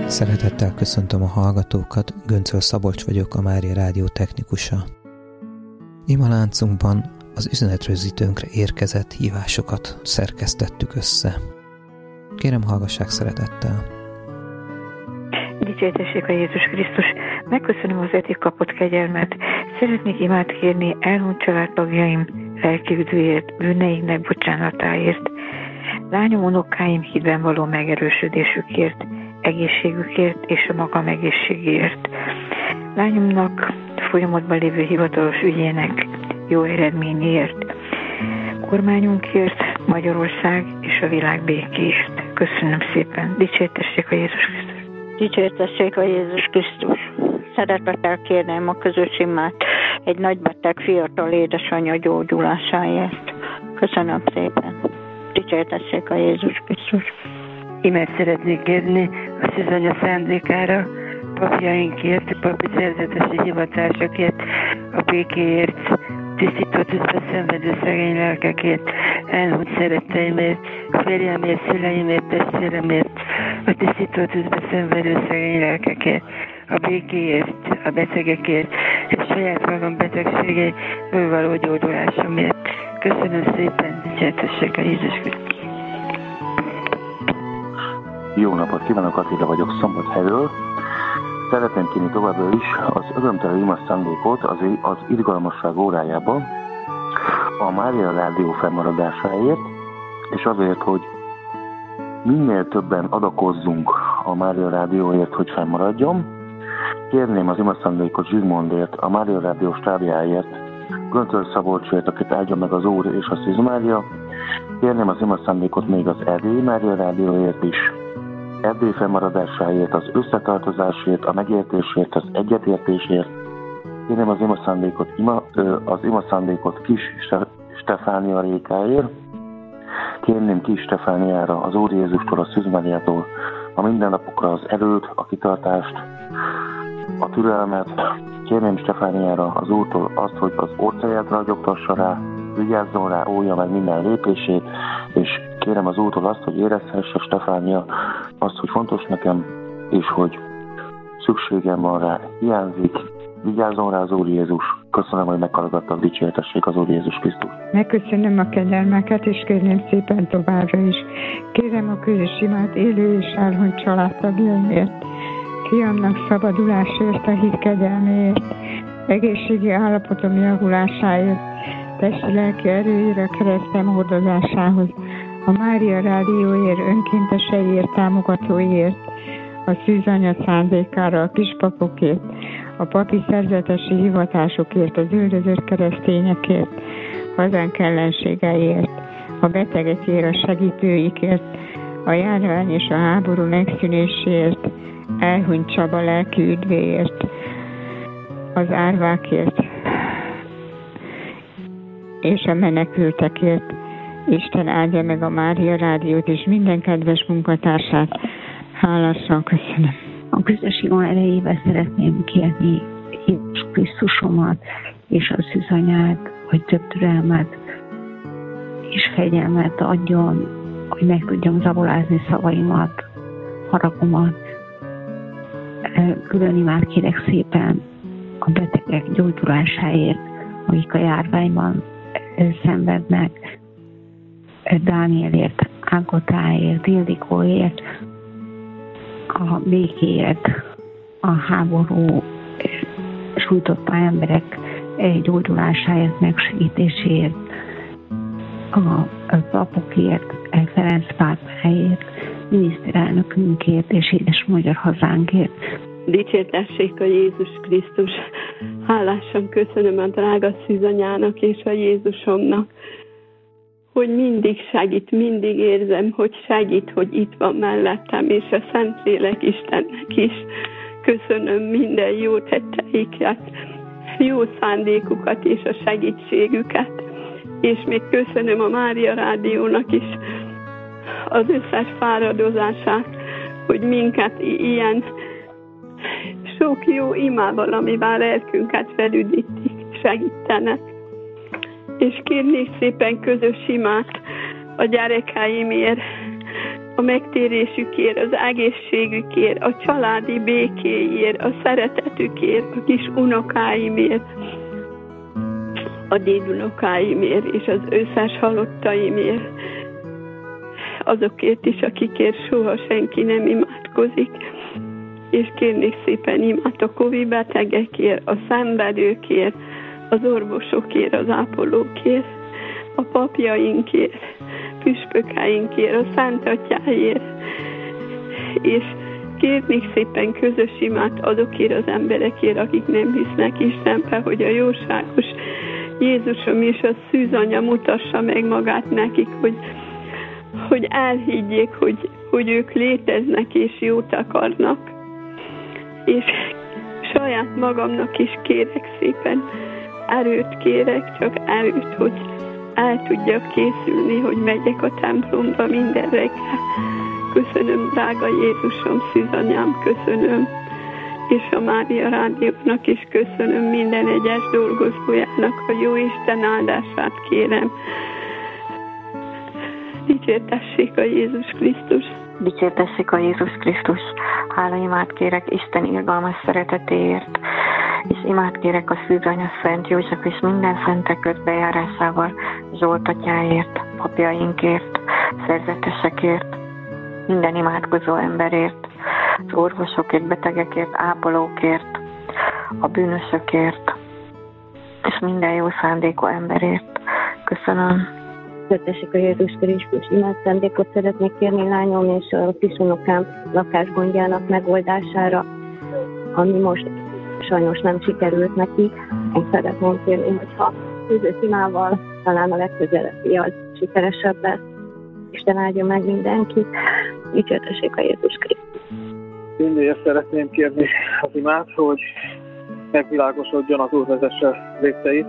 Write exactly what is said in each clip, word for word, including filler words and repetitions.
Szeretettel köszöntöm a hallgatókat, Göncöl Szabolcs vagyok, a Mária Rádió technikusa. Imaláncunkban az üzenetrögzítőnkre érkezett hívásokat szerkesztettük össze. Kérem, hallgassák szeretettel. Dicsértessék a Jézus Krisztus! Megköszönöm az eddig kapott kegyelmet. Szeretnék imát kérni elhunyt családtagjaim lelkiüdvéért, bűneiknek bocsánatáért, lányom, unokáim hitben való megerősödésükért, egészségükért és a magam egészségéért. Lányomnak folyamatban lévő hivatalos ügyének jó eredményért, kormányunkért, Magyarország és a világ békéért. Köszönöm szépen. Dicsértessék a Jézus Krisztus! Dicsértessék a Jézus Krisztus! Szeretettel kérném a közös imát egy nagybeteg fiatal édesanyja gyógyulásáért. Köszönöm szépen. Dicsértessék a Jézus Krisztus! Imát szeretnék kérni a Szűzanya szándékára, papjainkért, papi szerzetesi hivatásokért, a békéért, tisztító tűzbe szenvedő szegény lelkekért, elhunyt szeretteimért, férjemért, szüleimért, testvéremért, a tisztító tűzbe szenvedő szegény lelkekért, a békéért, a betegekért, és saját magam betegségeiből való gyógyulásomért. Köszönöm szépen, dicsértessék a Jézus Krisztus! Jó napot kívánok, Attila vagyok Szombathelyről. Szeretném kérni továbbra is az örömteli ima szándékot az, az irgalmasság órájába a Mária Rádió fennmaradásáért, és azért, hogy minél többen adakozzunk a Mária Rádióért, hogy fennmaradjon. Kérném az ima szándékot Zsigmondért, a Mária Rádió stábjáért, Göncöl Szabolcsért, akit áldja meg az Úr és a Szűz Mária. Kérném az ima szándékot még az Erdélyi Mária Rádióért is, Erdély fennmaradásáért, az összetartozásért, a megértésért, az egyetértésért. Kérném az ima szándékot, ima, az ima szándékot Kis Stefánia Rékáért. Kérném Kis Stefániára az Úr Jézustól, a Szűz Máriától a mindennapokra az erőt, a kitartást, a türelmet. Kérném Stefániára az Úrtól azt, hogy az orcáját ragyogtassa rá, vigyázzon rá, óvja meg minden lépését, és kérem az Úrtól azt, hogy érezhesse Stefánia azt, hogy fontos nekem, és hogy szükségem van rá, hiányzik, vigyázzon rá az Úr Jézus. Köszönöm, hogy meghallgattak, dicsértessék az Úr Jézus Krisztus. Megköszönöm a kegyelmeket, és kérném szépen továbbra is. Kérem a közös imát élő és elhunyt családtagjaimért, fiamnak szabadulásért, a hit kegyelméért, egészségi állapotom javulásáért, testi-lelki erőire, keresztem hordozásához, a Mária Rádióért, önkénteseiért, támogatóiért, a Szűzanya szándékára, a kispapokért, a papi szerzetesi hivatásokért, az üldözött keresztényekért, hazánk ellenségeiért, a betegekért, a segítőikért, a járvány és a háború megszűnéséért, elhunyt Csaba lelki üdvéért, az árvákért és a menekültekért. Isten áldja meg a Mária Rádiót és minden kedves munkatársát. Hálásan köszönöm. A közös ima erejével szeretném kérni Jézus Krisztusomat és a Szűzanyát, hogy több türelmet és kegyelmet adjon, hogy meg tudjam zabolázni szavaimat, haragomat. Külön imát kérek szépen a betegek gyógyulásáért, akik a járványban szenvednek, Dánielért, Ágotáért, Ildikóért, a békéért, a háború sújtotta emberek gyógyulásáért, megsegítéséért, a papokért, Ferenc pápáért, miniszterelnökünkért és édes magyar hazánkért. Dicsértessék a Jézus Krisztus! Hálásan köszönöm a drága Szűzanyának és a Jézusomnak, hogy mindig segít, mindig érzem, hogy segít, hogy itt van mellettem, és a Szentlélek Istennek is. Köszönöm minden jó tetteiket, jó szándékukat és a segítségüket, és még köszönöm a Mária Rádiónak is az összes fáradozását, hogy minket ilyen sok jó imával, amivel lelkünket felüdítik, segítenek. És kérnék szépen közös imát a gyerekeimért, a megtérésükért, az egészségükért, a családi békéért, a szeretetükért, a kis unokáimért, a dédunokáimért és az összes halottaimért, azokért is, akikért soha senki nem imádkozik, és kérnék szépen imád a Covid betegekért, a szenvedőkért, az orvosokért, az ápolókért, a papjainkért, püspökeinkért, a Szent Atyáért, és kérnék szépen közös imát azokért az emberekért, akik nem hisznek Istenbe, hogy a jóságos Jézusom és a szűzanya mutassa meg magát nekik, hogy, hogy elhiggyék, hogy, hogy ők léteznek és jót akarnak. És saját magamnak is kérek szépen, erőt kérek, csak erőt, hogy el tudjak készülni, hogy megyek a templomba minden reggel. Köszönöm, drága Jézusom, szűzanyám, köszönöm. És a Mária Rádiónak is köszönöm, minden egyes dolgozójának a jó Isten áldását kérem. Dicsértessék a Jézus Krisztus! Dicsértessék a Jézus Krisztus! Hála imát kérek Isten irgalmas szeretetéért, és imát kérek a szűzanya Szent József és minden szentek közbejárásával, Zsolt atyáért, papjainkért, szerzetesekért, minden imádkozó emberért, az orvosokért, betegekért, ápolókért, a bűnösökért, és minden jó szándékú emberért. Köszönöm. Köszönjük a Jézus Krisztus imád szándékot szeretnék kérni lányom és a kisunokám lakásgondjának megoldására, ami most sajnos nem sikerült neki. Én szeretném kérni, hogyha közös imával talán a legközelebbi az sikeresebb lesz. Isten áldja meg mindenkit. Dicsértessék a Jézus Krisztus. Mindig ezt szeretném kérni az imát, hogy megvilágosodjon az Úr vezesse lépteit,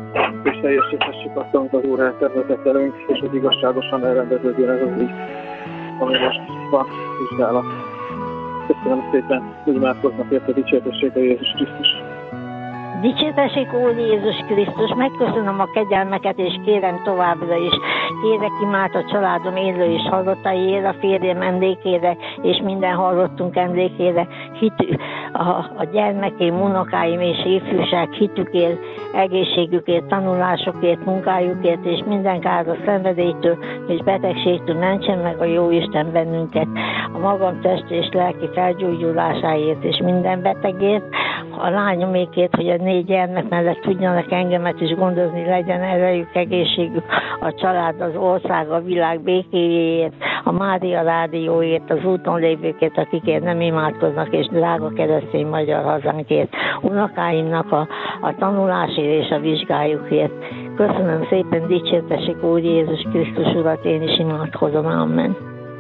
és teljesíthessük azt, amit az Úr eltervezett velünk, és hogy igazságosan elrendeződjön ez az ügy, ami most van vizsgálat. Köszönöm szépen, hogy imádkoznak érte, dicsértessék a Jézus Krisztus. Dicsértessék, Úr Jézus Krisztus, megköszönöm a kegyelmeket, és kérem továbbra is. Kérek imát a családom élő és halottaiért, a férjem emlékére, és minden hallottunk emlékére, hitű, a, a gyermekeim, unokáim és ifjúság hitükért, egészségükért, tanulásokért, munkájukért, és minden káros szenvedélytől és betegségtől mentsen meg a jó Isten bennünket, a magam test és lelki felgyógyulásáért, és minden betegért, a lányomékért, hogy a négy gyermek mellett tudjanak engemet is gondozni, legyen erejük, egészségük, a család, az ország, a világ békéjéért, a Mária Rádióért, az úton lévőkért, akikért nem imádkoznak, és drága keresztény magyar hazánkért, unokáimnak a, a tanulásért és a vizsgájukért. Köszönöm szépen, dicsértessék Úr Jézus Krisztus Urat, én is imádkozom, amen.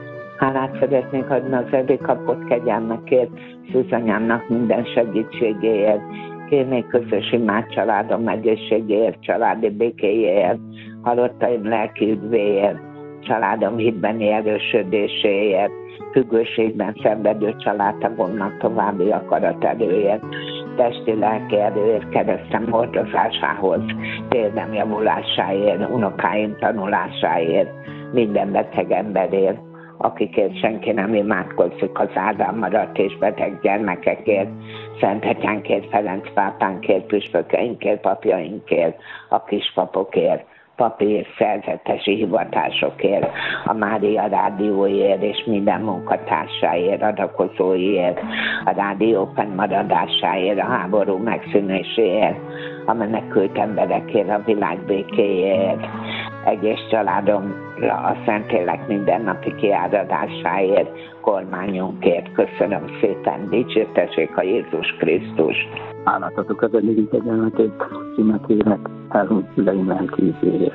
Hálát szeretnék adni az eddig kapott kegyelmekért, szűzanyámnak minden segítségéért. Kérnék közös imát családom egészségéért, családi békéjéért, halottaim lelki üdvéért, családom hitbeni erősödéséért, függőségben szenvedő családtagomnak további akaraterőért, testi lelki erőért, keresztem hordozásához, térdem javulásáért, unokáim tanulásáért, minden beteg emberért, akikért senki nem imádkozik, az áldán maradt és beteg gyermekekért, Szent Atyánkért, Ferenc pápánkért, püspökeinkért, papjainkért, a kispapokért, papi és szerzetesi hivatásokért, a Mária Rádióért és minden munkatársáért, adakozóiért, a rádió fennmaradásáért, a háború megszűnéséért, a menekült emberekért, a világ békéért, egész családomra a Szentlélek mindennapi kiáradásáért, kormányunkért. Köszönöm szépen, dicsértessék a Jézus Krisztus. Állatok az eddigi kegyelmetét, címekének, elhúnyt szüleim lelkűzéért.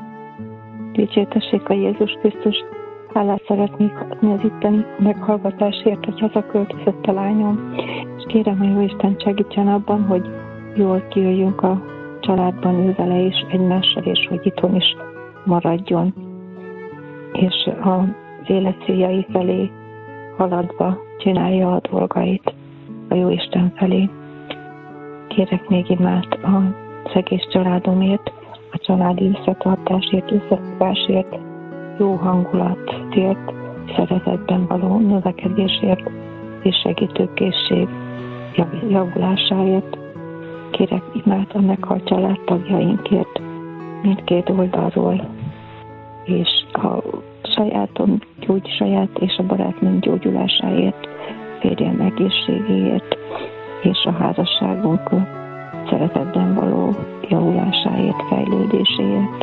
Dicsértessék a Jézus Krisztus. Hálát szeretnék adni az itteni meghallgatásért, hogy hazaköltözött a lányom, és kérem, hogy Jóisten segítsen abban, hogy jól kijöjjünk a családban ő vele és egymással, és hogy itthon is maradjon. És az élet céljai felé haladva csinálja a dolgait a Jóisten felé. Kérek még imát az egész családomért, a családi összetartásért, összefogásért, jó hangulatért, szeretetben való növekedésért és segítőkészség javulásáért. Kérek imát a meghalt családtagjainkért mindkét oldalról, és a sajátom gyógy saját és a barátnőm gyógyulásáért, férjem egészségéért, és a házasságunk szeretetben való javulásáért, fejlődéséért,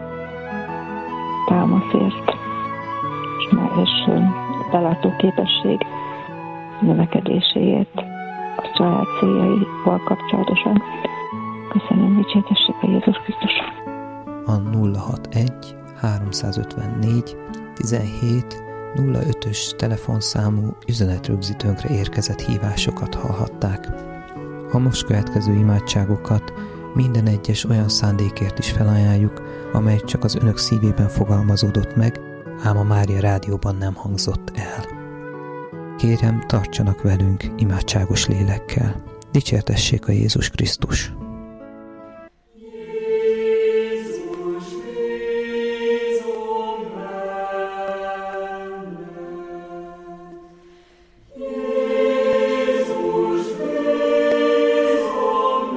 támaszért, és belátó képesség növekedéséért, a család céljaival kapcsolatosan. Köszönöm, dicsértessék a Jézus Krisztus. A nulla hatvanegy háromszázötvennégy tizenhét nulla ötös telefonszámú üzenetrögzítőnkre érkezett hívásokat hallhatták. A most következő imádságokat minden egyes olyan szándékért is felajánljuk, amely csak az önök szívében fogalmazódott meg, ám a Mária Rádióban nem hangzott el. Kérem, tartsanak velünk imádságos lélekkel. Dicsértessék a Jézus Krisztus!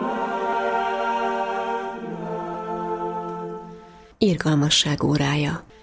Irgalmasság órája.